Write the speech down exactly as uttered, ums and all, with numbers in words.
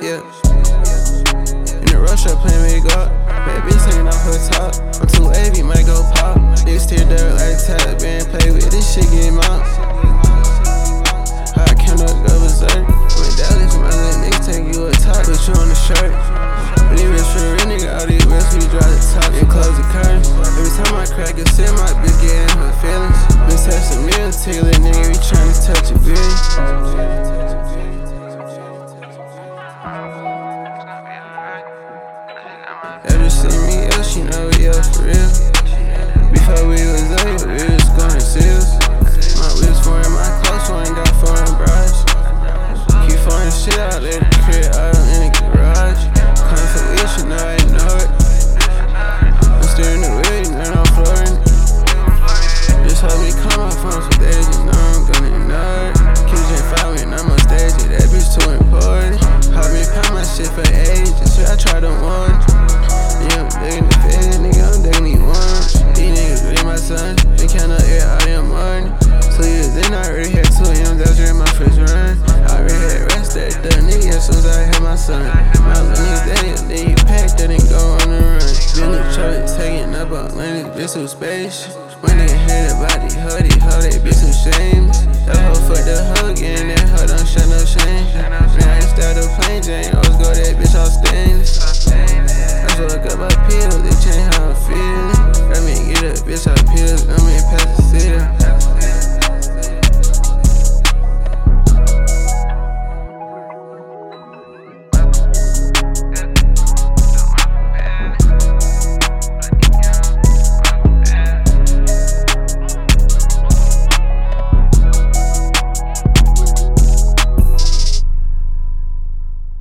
yeah. In the rush up playing wig up. Bad bitch hanging off her top. I'm too wavy, might go pop. Niggas tear dirt like tap, been play with this shit, get him out. How I cannot go berserk. When Dallas, my little nigga take you a top, put you on the shirt. But he rich for a real nigga, all these wheels, we drive the top and close the curtain. Every time I crack a sip, my bitch get in her feelings. Bitch touch the meal, take a little nigga, we tryna touch a billion. Ever see me else, she know we up for real. Before we was up, we was going seals. My whips foreign, my clothes foreign, got foreign bras. Keep foreign shit out, let the crib out in the garage. Come for weed, you know I know it. I'm steering the wheel, you know I'm flooring. Just help me come off on some days, you know I'm gonna know it. Q J five when I'm on stage, yeah, that bitch too important. Help me pound my shit for ages, shit I try to warn. Yeah, I'm digging the fed, nigga, I'm digging these ones. These niggas really my son, they count up air all in morning. Two years in, I already had two M's, that was during my first run. I already had rest that the nigga as soon as I had my son. My little niggas, they didn't, they didn't pack, they didn't go on the run. Been in church, taking up on money, bitch too spacious. When they heard about the hoodie, hoe, they bitch too shameless. That hoe fuck the hug, and that hoe don't show no shame. Man, I ain't started a plain Jane, always go that bitch all stainless. I fuck up my pills, they change